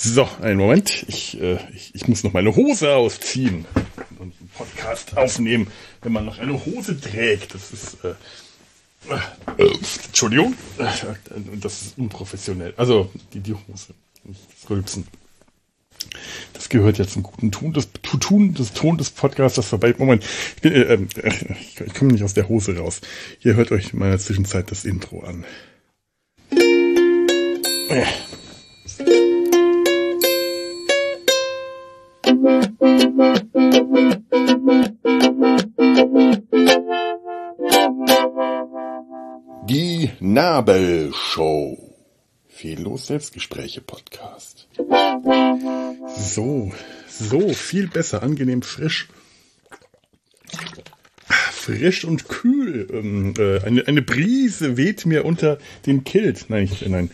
So, einen Moment. Ich muss noch meine Hose ausziehen und einen Podcast aufnehmen, wenn man noch eine Hose trägt. Das ist, Entschuldigung, das ist unprofessionell. Also, die Hose, nicht das Rülpsen. Das gehört ja zum guten Ton des Podcasts vorbei. Moment, ich komme nicht aus der Hose raus. Ihr hört euch in meiner Zwischenzeit das Intro an. Die Nabelshow. Fehllos Selbstgespräche-Podcast. So, viel besser, angenehm frisch. Frisch und kühl. Eine Brise weht mir unter den Kilt. Nein,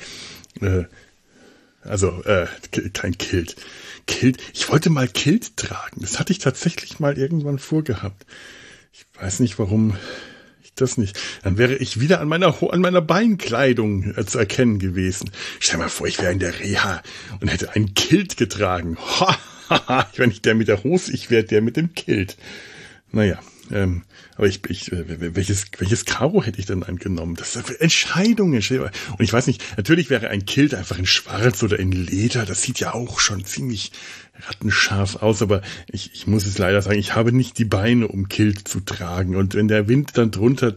kein Kilt. Ich wollte mal Kilt tragen. Das hatte ich tatsächlich mal irgendwann vorgehabt. Ich weiß nicht, warum ich das nicht. Dann wäre ich wieder an meiner Beinkleidung zu erkennen gewesen. Stell mal vor, ich wäre in der Reha und hätte einen Kilt getragen. Ich wäre nicht der mit der Hose, ich wäre der mit dem Kilt. Naja, aber welches Karo hätte ich denn angenommen? Das sind Entscheidungen. Und ich weiß nicht, natürlich wäre ein Kilt einfach in Schwarz oder in Leder. Das sieht ja auch schon ziemlich rattenscharf aus, aber ich muss es leider sagen, ich habe nicht die Beine, um Kilt zu tragen. Und wenn der Wind dann drunter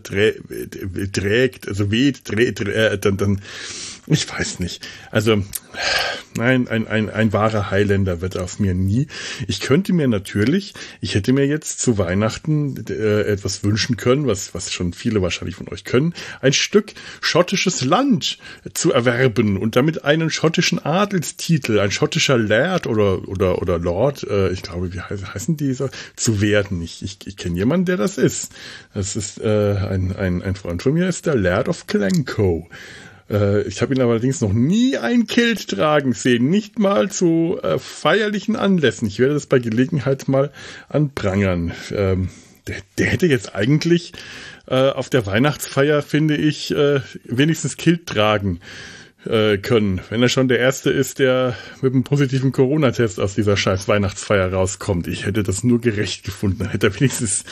dann ich weiß nicht. Also, nein, ein wahrer Highlander wird aus mir nie. Ich hätte mir jetzt zu Weihnachten etwas wünschen können, was schon viele wahrscheinlich von euch können, ein Stück schottisches Land zu erwerben und damit einen schottischen Adelstitel, ein schottischer Laird oder Lord, ich glaube, wie heißen die so, zu werden. Ich kenne jemanden, der das ist. Das ist ein Freund von mir, ist der Laird of Glencoe. Ich habe ihn allerdings noch nie ein Kilt tragen sehen, nicht mal zu feierlichen Anlässen. Ich werde das bei Gelegenheit mal anprangern. Der hätte jetzt eigentlich auf der Weihnachtsfeier, finde ich, wenigstens Kilt tragen können. Wenn er schon der Erste ist, der mit einem positiven Corona-Test aus dieser scheiß Weihnachtsfeier rauskommt. Ich hätte das nur gerecht gefunden. Dann hätte er wenigstens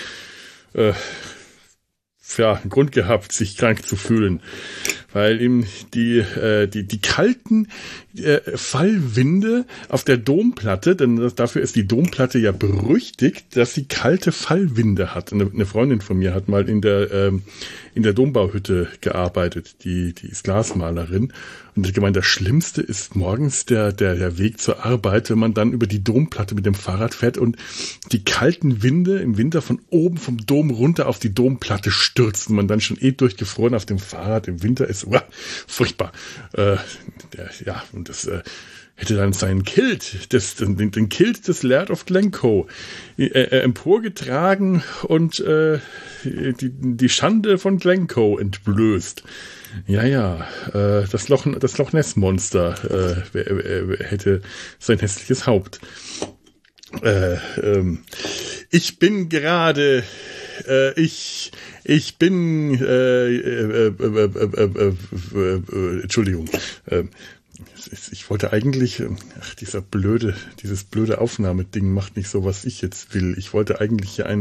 einen Grund gehabt, sich krank zu fühlen. Weil ihm die kalten Fallwinde auf der Domplatte, denn dafür ist die Domplatte ja berüchtigt, dass sie kalte Fallwinde hat. Eine Freundin von mir hat mal in der Dombauhütte gearbeitet, die ist Glasmalerin, und hat gemeint, das Schlimmste ist morgens der Weg zur Arbeit, wenn man dann über die Domplatte mit dem Fahrrad fährt und die kalten Winde im Winter von oben vom Dom runter auf die Domplatte stürzt und man dann schon durchgefroren auf dem Fahrrad im Winter ist. Furchtbar. Und das hätte dann seinen Kilt, den Kilt des Laird of Glencoe emporgetragen und die Schande von Glencoe entblößt. Das Loch Ness Monster hätte sein hässliches Haupt. Entschuldigung. Ich wollte eigentlich, dieses blöde Aufnahmeding macht nicht so, was ich jetzt will. Ich wollte eigentlich hier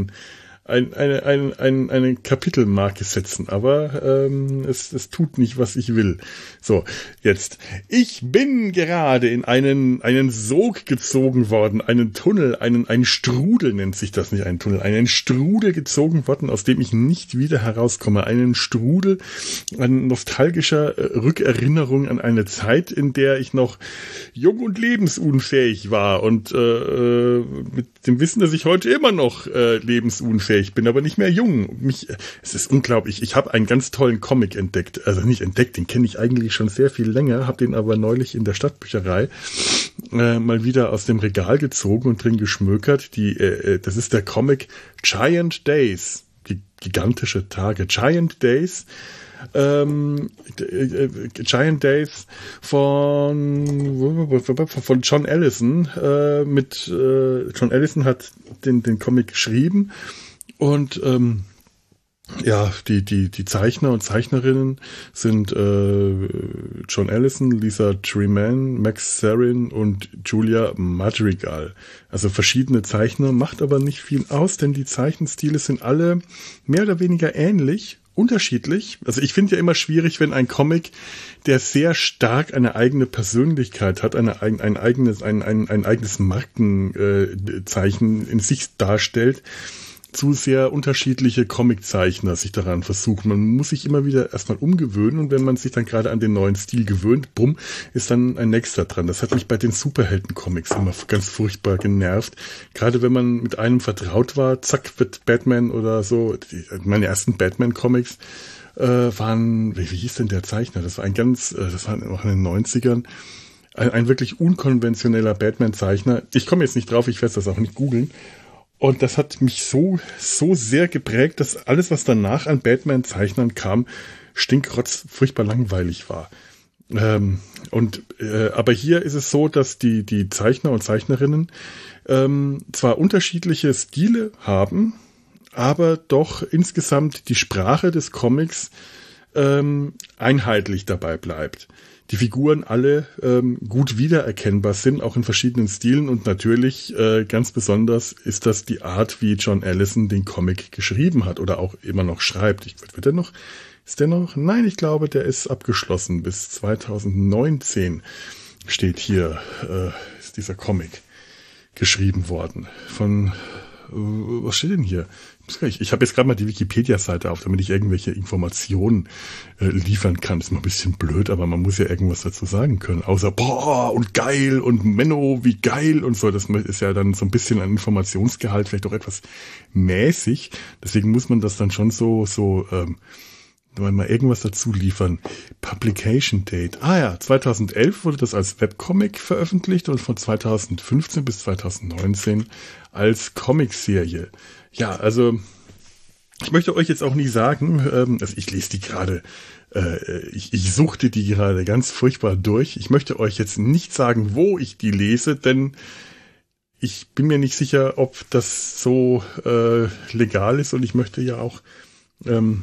eine Kapitelmarke setzen, aber es tut nicht, was ich will. So, jetzt. Ich bin gerade in einen Sog gezogen worden, einen Tunnel, einen Strudel nennt sich das, nicht einen Tunnel, einen Strudel gezogen worden, aus dem ich nicht wieder herauskomme. Einen Strudel an nostalgischer Rückerinnerung an eine Zeit, in der ich noch jung und lebensunfähig war und mit dem Wissen, dass ich heute immer noch lebensunfähig bin, aber nicht mehr jung. Es ist unglaublich. Ich habe einen ganz tollen Comic entdeckt. Also nicht entdeckt, den kenne ich eigentlich schon sehr viel länger, habe den aber neulich in der Stadtbücherei mal wieder aus dem Regal gezogen und drin geschmökert. Das ist der Comic Giant Days. Gigantische Tage. Giant Days. Giant Days von John Allison. John Allison hat den Comic geschrieben und Ja, die Zeichner und Zeichnerinnen sind John Allison, Lisa Treman, Max Sarin und Julia Madrigal. Also verschiedene Zeichner, macht aber nicht viel aus, denn die Zeichenstile sind alle mehr oder weniger ähnlich, unterschiedlich. Also ich finde ja immer schwierig, wenn ein Comic, der sehr stark eine eigene Persönlichkeit hat, ein eigenes Markenzeichen in sich darstellt, zu sehr unterschiedliche Comiczeichner sich daran versuchen. Man muss sich immer wieder erstmal umgewöhnen und wenn man sich dann gerade an den neuen Stil gewöhnt, bumm, ist dann ein nächster dran. Das hat mich bei den Superhelden-Comics immer ganz furchtbar genervt. Gerade wenn man mit einem vertraut war, zack, wird Batman oder so. Meine ersten Batman-Comics waren, wie hieß denn der Zeichner? Das war das war noch in den 90ern. Ein wirklich unkonventioneller Batman-Zeichner. Ich komme jetzt nicht drauf, ich werde das auch nicht googeln. Und das hat mich so sehr geprägt, dass alles, was danach an Batman-Zeichnern kam, stinkrotz furchtbar langweilig war. Aber hier ist es so, dass die Zeichner und Zeichnerinnen zwar unterschiedliche Stile haben, aber doch insgesamt die Sprache des Comics einheitlich dabei bleibt. Die Figuren alle gut wiedererkennbar sind, auch in verschiedenen Stilen und natürlich ganz besonders ist das die Art, wie John Allison den Comic geschrieben hat oder auch immer noch schreibt. Ist der noch? Nein, ich glaube, der ist abgeschlossen. Bis 2019 steht hier, ist dieser Comic geschrieben worden. Was steht denn hier? Ich habe jetzt gerade mal die Wikipedia-Seite auf, damit ich irgendwelche Informationen liefern kann. Ist mal ein bisschen blöd, aber man muss ja irgendwas dazu sagen können. Außer, boah, und geil und Menno, wie geil und so. Das ist ja dann so ein bisschen ein Informationsgehalt, vielleicht auch etwas mäßig. Deswegen muss man das dann schon mal irgendwas dazu liefern. Publication Date. 2011 wurde das als Webcomic veröffentlicht und von 2015 bis 2019 als Comicserie. Ja, also ich möchte euch jetzt auch nicht sagen, also ich lese die gerade, ich suchte die gerade ganz furchtbar durch. Ich möchte euch jetzt nicht sagen, wo ich die lese, denn ich bin mir nicht sicher, ob das so legal ist und ich möchte ja auch dem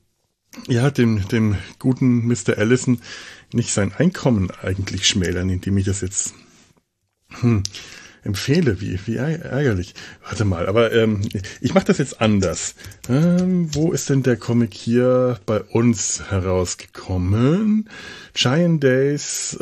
guten Mr. Allison nicht sein Einkommen eigentlich schmälern, indem ich das jetzt empfehle. Wie ärgerlich. Warte mal, aber ich mache das jetzt anders. Wo ist denn der Comic hier bei uns herausgekommen? Giant Days,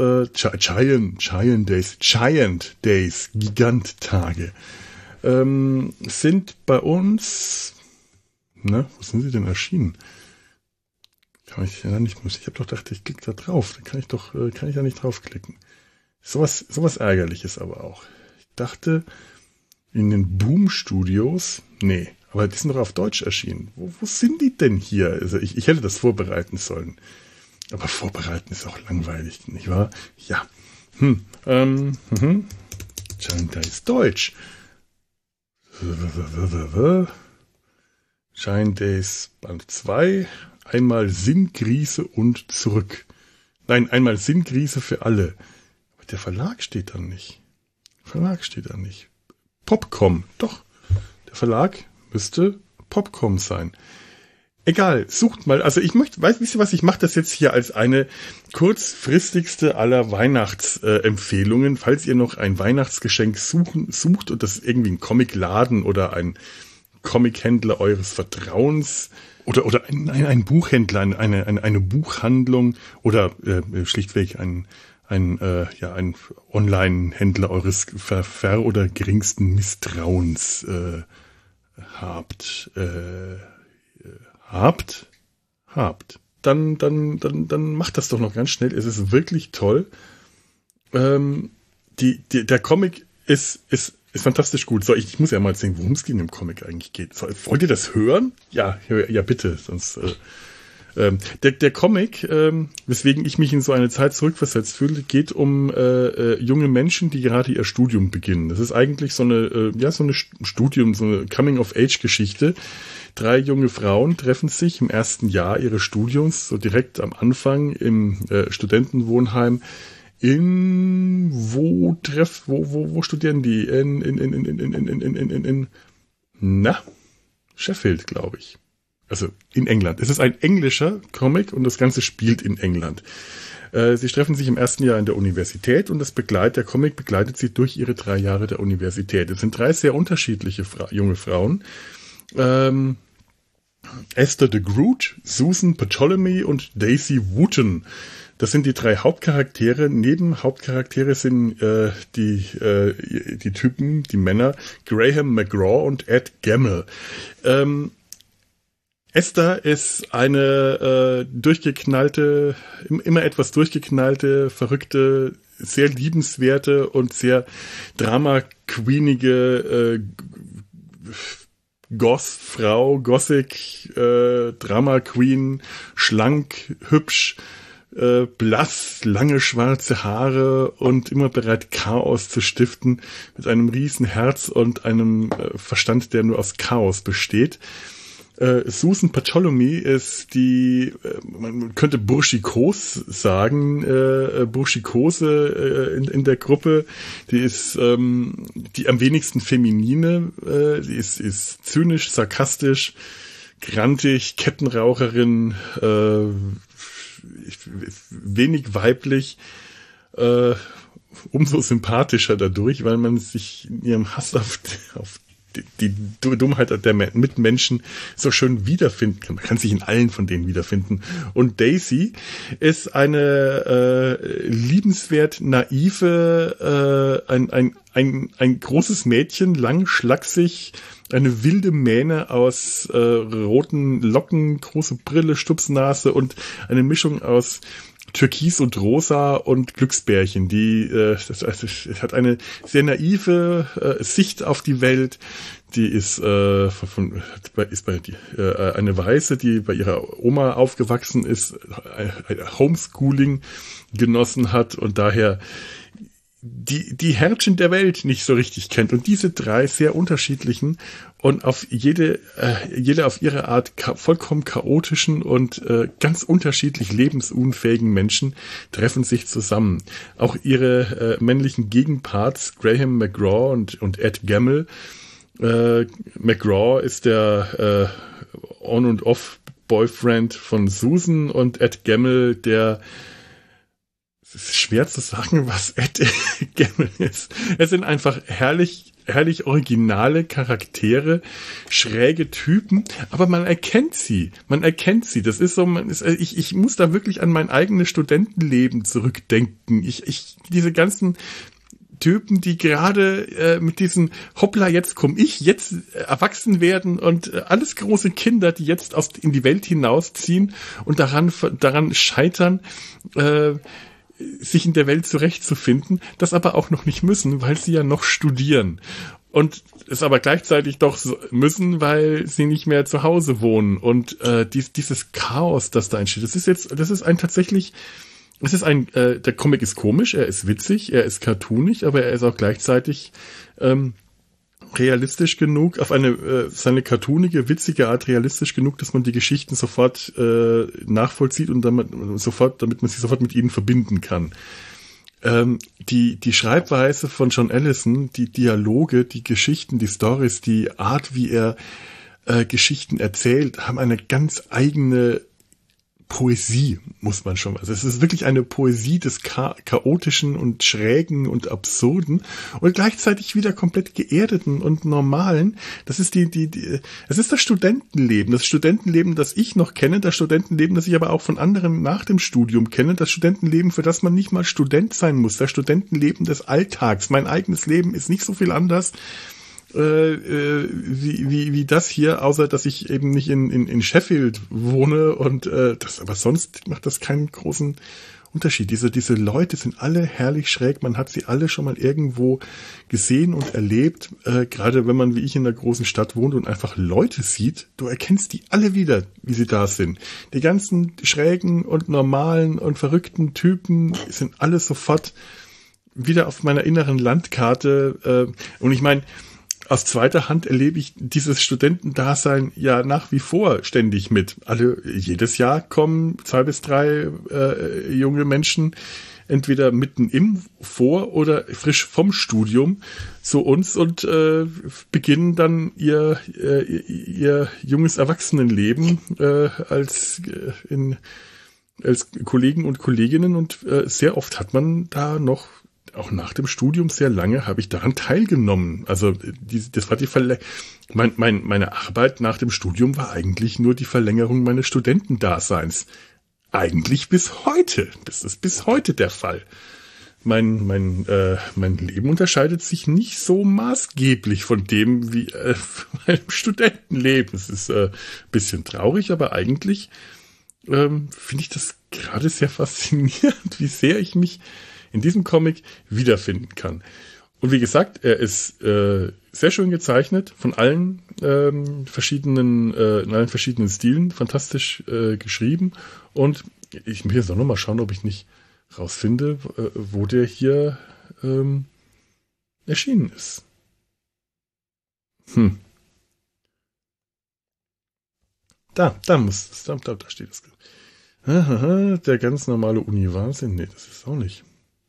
Giganttage, sind bei uns, wo sind sie denn erschienen? Kann ich ja nicht, ich habe doch gedacht, ich klicke da drauf. Dann kann ich ja nicht draufklicken. Sowas Ärgerliches aber auch. Ich dachte, in den Boom Studios, nee, aber die sind doch auf Deutsch erschienen. Wo sind die denn hier? Also ich hätte das vorbereiten sollen. Aber vorbereiten ist auch langweilig, nicht wahr? Ja. Giant Days Deutsch. Giant Days Band 2. Einmal Sinnkrise und zurück. Nein, einmal Sinnkrise für alle. Aber der Verlag steht da nicht. Popcom, doch. Der Verlag müsste Popcom sein. Egal, sucht mal. Also wisst ihr was, ich mache das jetzt hier als eine kurzfristigste aller Weihnachtsempfehlungen. Falls ihr noch ein Weihnachtsgeschenk sucht und das irgendwie ein Comicladen oder ein Comichändler eures Vertrauens oder ein Buchhändler, eine Buchhandlung oder schlichtweg ein Online-Händler eures ver- oder geringsten Misstrauens habt, dann macht das doch noch ganz schnell. Es ist wirklich toll. Der Comic ist fantastisch gut. So, ich muss ja mal sehen, worum es in dem Comic eigentlich geht. Wollt ihr das hören? Ja, bitte. Sonst der Comic, weswegen ich mich in so eine Zeit zurückversetzt fühle, geht um junge Menschen, die gerade ihr Studium beginnen. Das ist eigentlich so eine Studium, so eine Coming-of-Age-Geschichte. 3 junge Frauen treffen sich im ersten Jahr ihres Studiums, so direkt am Anfang im Studentenwohnheim. Wo studieren die? In Sheffield, glaube ich. Also in England. Es ist ein englischer Comic und das Ganze spielt in England. Sie treffen sich im ersten Jahr in der Universität und der Comic begleitet sie durch ihre 3 Jahre der Universität. Es sind 3 sehr unterschiedliche junge Frauen. Esther de Groot, Susan Ptolemy und Daisy Wooten. Das sind die 3 Hauptcharaktere. Nebenhauptcharaktere sind die Typen, die Männer, Graham McGraw und Ed Gamble. Esther ist eine immer etwas durchgeknallte, verrückte, sehr liebenswerte und sehr drama-queenige Goth-Frau, Gothic, Drama-Queen, schlank, hübsch, blass, lange schwarze Haare und immer bereit, Chaos zu stiften, mit einem riesen Herz und einem Verstand, der nur aus Chaos besteht. Susan Ptolemy ist man könnte burschikos sagen, Burschikose in der Gruppe. Die ist die am wenigsten feminine, die ist zynisch, sarkastisch, grantig, Kettenraucherin, wenig weiblich, umso sympathischer dadurch, weil man sich in ihrem Hass auf die Dummheit der Mitmenschen so schön wiederfinden kann. Man kann sich in allen von denen wiederfinden. Und Daisy ist eine liebenswert naive, ein großes Mädchen, lang, schlaksig, eine wilde Mähne aus roten Locken, große Brille, Stupsnase und eine Mischung aus Türkis und Rosa und Glücksbärchen. Es hat eine sehr naive Sicht auf die Welt. Die ist eine Weiße, die bei ihrer Oma aufgewachsen ist, Homeschooling genossen hat und daher die Herrchen der Welt nicht so richtig kennt. Und diese 3 sehr unterschiedlichen und auf jede auf ihre Art vollkommen chaotischen und ganz unterschiedlich lebensunfähigen Menschen treffen sich zusammen. Auch ihre männlichen Gegenparts, Graham McGraw und Ed Gamble. McGraw ist der On- und Off-Boyfriend von Susan und Ed Gamble es ist schwer zu sagen, was Ed Gamble ist. Es sind einfach herrlich originale Charaktere, schräge Typen, aber man erkennt sie. Das ist so, ich muss da wirklich an mein eigenes Studentenleben zurückdenken. Diese ganzen Typen, die gerade mit diesem Hoppla, jetzt komme ich, jetzt erwachsen werden und alles große Kinder, die jetzt in die Welt hinausziehen und daran scheitern, sich in der Welt zurechtzufinden, das aber auch noch nicht müssen, weil sie ja noch studieren. Und es aber gleichzeitig doch müssen, weil sie nicht mehr zu Hause wohnen. Und dieses Chaos, das da entsteht, der Comic ist komisch, er ist witzig, er ist cartoonig, aber er ist auch gleichzeitig realistisch genug, auf seine cartoonige, witzige Art realistisch genug, dass man die Geschichten sofort nachvollzieht und damit man sie sofort mit ihnen verbinden kann. Die Schreibweise von John Allison, die Dialoge, die Geschichten, die Stories, die Art, wie er Geschichten erzählt, haben eine ganz eigene Poesie, muss man schon. Also es ist wirklich eine Poesie des Chaotischen und Schrägen und Absurden und gleichzeitig wieder komplett Geerdeten und Normalen. Das ist es ist das Studentenleben, das ich noch kenne, das Studentenleben, das ich aber auch von anderen nach dem Studium kenne, das Studentenleben, für das man nicht mal Student sein muss, das Studentenleben des Alltags. Mein eigenes Leben ist nicht so viel anders wie das hier, außer dass ich eben nicht in Sheffield wohne und aber sonst macht das keinen großen Unterschied. Diese Leute sind alle herrlich schräg, man hat sie alle schon mal irgendwo gesehen und erlebt, gerade wenn man wie ich in einer großen Stadt wohnt und einfach Leute sieht, du erkennst die alle wieder, wie sie da sind. Die ganzen schrägen und normalen und verrückten Typen sind alle sofort wieder auf meiner inneren Landkarte und ich meine, aus zweiter Hand erlebe ich dieses Studentendasein ja nach wie vor ständig mit. Jedes Jahr kommen 2 bis 3 junge Menschen entweder mitten im, vor oder frisch vom Studium zu uns und beginnen dann ihr junges Erwachsenenleben als Kollegen und Kolleginnen, und sehr oft hat man da noch, auch nach dem Studium sehr lange, habe ich daran teilgenommen. Also das war meine Arbeit nach dem Studium war eigentlich nur die Verlängerung meines Studentendaseins. Eigentlich bis heute. Das ist bis heute der Fall. Mein Leben unterscheidet sich nicht so maßgeblich von dem wie meinem Studentenleben. Es ist ein bisschen traurig, aber eigentlich finde ich das gerade sehr faszinierend, wie sehr ich mich in diesem Comic wiederfinden kann. Und wie gesagt, er ist sehr schön gezeichnet, von allen verschiedenen Stilen, fantastisch geschrieben. Und ich muss jetzt auch noch mal schauen, ob ich nicht rausfinde, wo der hier erschienen ist. Da steht es. Der ganz normale Uni-Wahnsinn. Nee, das ist auch nicht.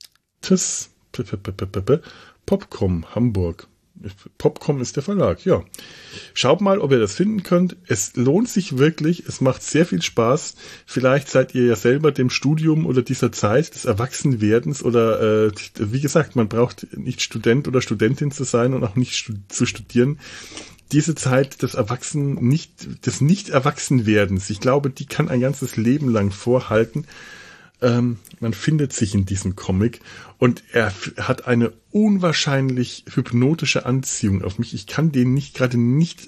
Popcom Hamburg. Popcom ist der Verlag, ja. Schaut mal, ob ihr das finden könnt. Es lohnt sich wirklich. Es macht sehr viel Spaß. Vielleicht seid ihr ja selber dem Studium oder dieser Zeit des Erwachsenwerdens oder wie gesagt, man braucht nicht Student oder Studentin zu sein und auch nicht zu studieren. Diese Zeit des Nicht-Erwachsenwerdens, ich glaube, die kann ein ganzes Leben lang vorhalten. Man findet sich in diesem Comic und er hat eine unwahrscheinlich hypnotische Anziehung auf mich. Ich kann den ich kann ihn nicht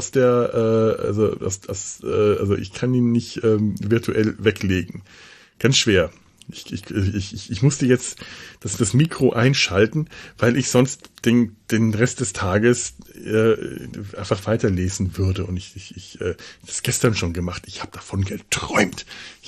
virtuell weglegen. Ganz schwer. Ich musste jetzt das Mikro einschalten, weil ich sonst den Rest des Tages einfach weiterlesen würde. Und ich das gestern schon gemacht. Ich habe davon geträumt.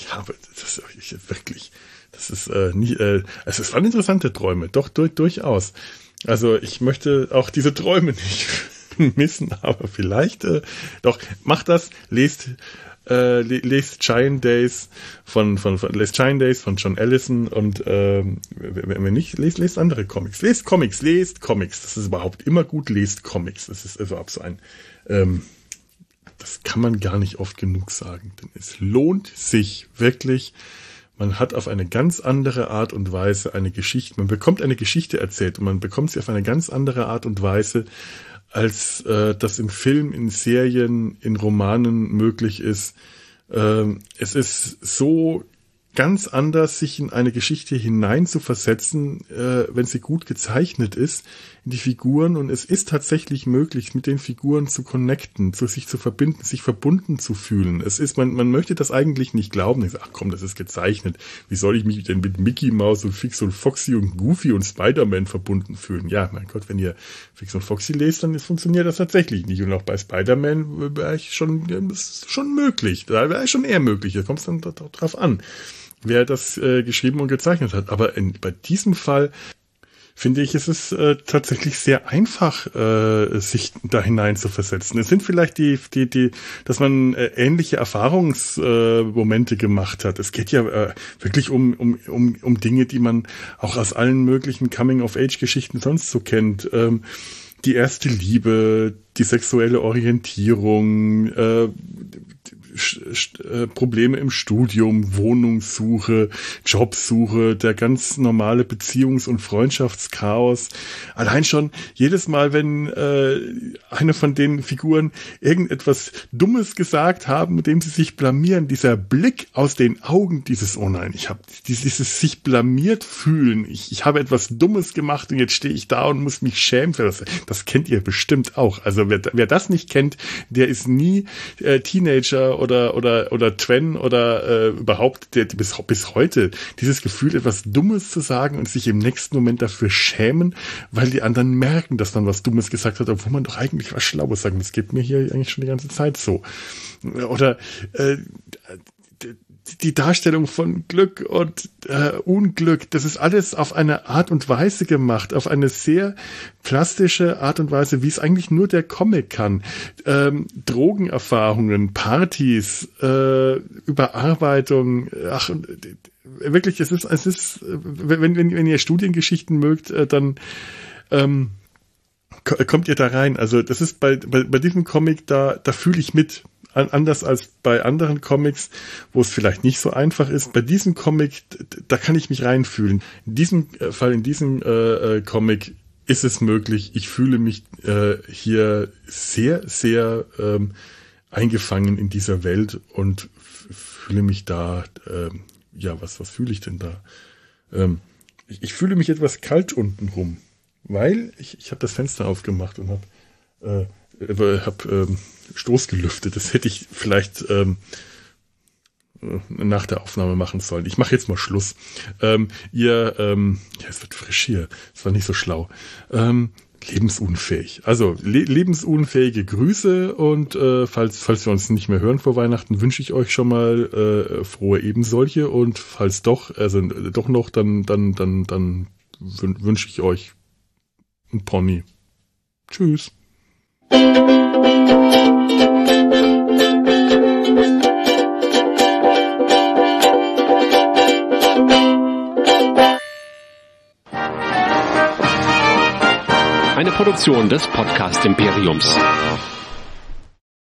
Es waren interessante Träume, doch durchaus. Also ich möchte auch diese Träume nicht missen, aber vielleicht doch macht das, lest Giant Days von John Allison und wenn wir nicht, lest andere Comics. Lest Comics. Das ist überhaupt immer gut, lest Comics. Das ist überhaupt so ein das kann man gar nicht oft genug sagen, denn es lohnt sich wirklich. Man hat auf eine ganz andere Art und Weise eine Geschichte, man bekommt eine Geschichte erzählt und man bekommt sie auf eine ganz andere Art und Weise, als das im Film, in Serien, in Romanen möglich ist. Es ist so ganz anders, sich in eine Geschichte hinein zu versetzen, wenn sie gut gezeichnet ist, in die Figuren. Und es ist tatsächlich möglich, mit den Figuren zu connecten, sich zu verbinden, sich verbunden zu fühlen. Es ist, man möchte das eigentlich nicht glauben. Ich sage, ach komm, das ist gezeichnet. Wie soll ich mich denn mit Mickey Mouse und Fix und Foxy und Goofy und Spider-Man verbunden fühlen? Ja, mein Gott, wenn ihr Fix und Foxy lest, dann funktioniert das tatsächlich nicht. Und auch bei Spider-Man wäre ich schon möglich. Da wäre schon eher möglich. Da kommt es dann drauf an, wer das geschrieben und gezeichnet hat. Aber bei diesem Fall finde ich, es ist tatsächlich sehr einfach, sich da hinein zu versetzen. Es sind vielleicht dass man ähnliche Erfahrungsmomente gemacht hat. Es geht ja wirklich um Dinge, die man auch aus allen möglichen Coming-of-Age-Geschichten sonst so kennt. Die erste Liebe, die sexuelle Orientierung, Probleme im Studium, Wohnungssuche, Jobsuche, der ganz normale Beziehungs- und Freundschaftschaos. Allein schon jedes Mal, wenn eine von den Figuren irgendetwas Dummes gesagt haben, mit dem sie sich blamieren, dieser Blick aus den Augen, dieses, oh nein, ich habe dieses sich blamiert fühlen, ich habe etwas Dummes gemacht und jetzt stehe ich da und muss mich schämen für das. Das kennt ihr bestimmt auch. Also wer das nicht kennt, der ist nie Teenager oder Twen oder überhaupt bis heute dieses Gefühl, etwas Dummes zu sagen und sich im nächsten Moment dafür schämen, weil die anderen merken, dass man was Dummes gesagt hat, obwohl man doch eigentlich was Schlaues sagt. Das geht mir hier eigentlich schon die ganze Zeit so. Oder die Darstellung von Glück und Unglück, das ist alles auf eine Art und Weise gemacht, auf eine sehr plastische Art und Weise, wie es eigentlich nur der Comic kann. Drogenerfahrungen, Partys, Überarbeitung, wirklich, es ist, wenn ihr Studiengeschichten mögt, dann kommt ihr da rein. Also das ist bei diesem Comic, da fühle ich mit. Anders als bei anderen Comics, wo es vielleicht nicht so einfach ist. Bei diesem Comic, da kann ich mich reinfühlen. In diesem Fall, in diesem Comic ist es möglich. Ich fühle mich hier sehr, sehr eingefangen in dieser Welt und fühle mich da, was fühle ich denn da? Ich fühle mich etwas kalt untenrum, weil ich habe das Fenster aufgemacht und habe Stoß gelüftet. Das hätte ich vielleicht nach der Aufnahme machen sollen. Ich mache jetzt mal Schluss. Es wird frisch hier. Das war nicht so schlau. Lebensunfähig. Also lebensunfähige Grüße und falls wir uns nicht mehr hören vor Weihnachten, wünsche ich euch schon mal frohe ebensolche und falls doch noch, dann wünsche ich euch ein Pony. Tschüss. Eine Produktion des Podcast Imperiums.